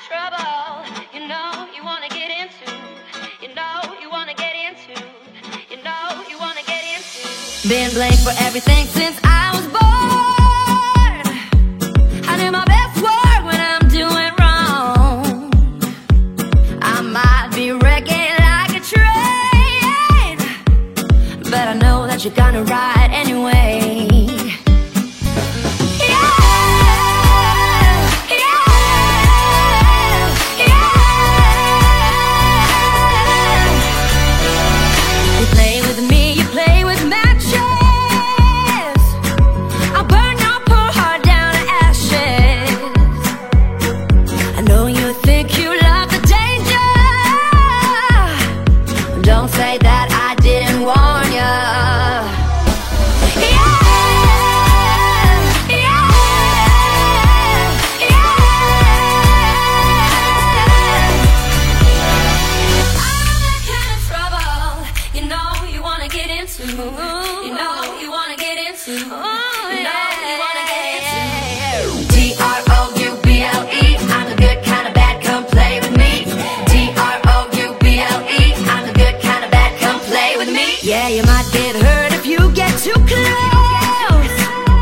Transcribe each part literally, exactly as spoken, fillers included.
trouble, you know you wanna get into. You know you wanna get into. You know you wanna get into. Been blamed for everything since I was born. I do my best work when I'm doing wrong. I might be wrecking like a train, but I know that you're gonna ride anyway. Don't say that I didn't warn ya. Yeah, yeah, yeah. I'm that kind of trouble, you know you wanna get into. You know you wanna get into. You know you wanna get into. D R O U B L E, I'm the good kind of bad, come play with me. D R O U B L E, I'm the good kind of bad, come play with me. Yeah, you might get hurt if you get too close.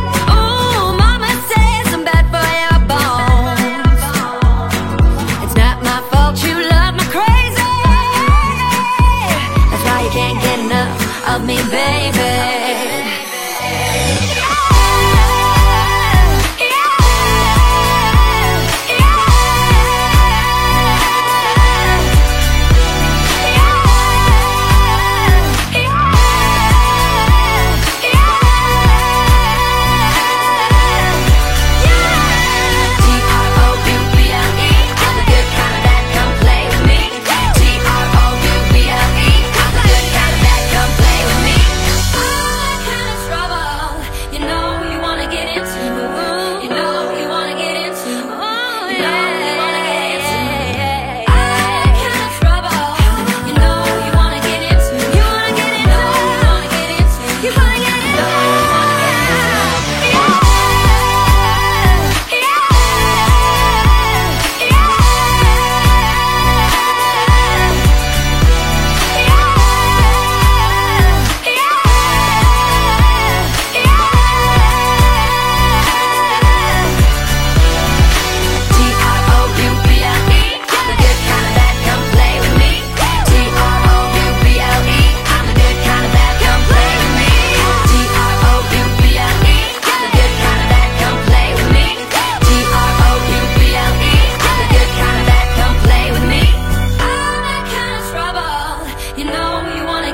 Oh, mama says I'm bad for your bones. It's not my fault you love me crazy. That's why you can't get enough of me, baby.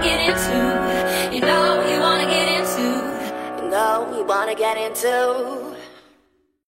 You wanna get into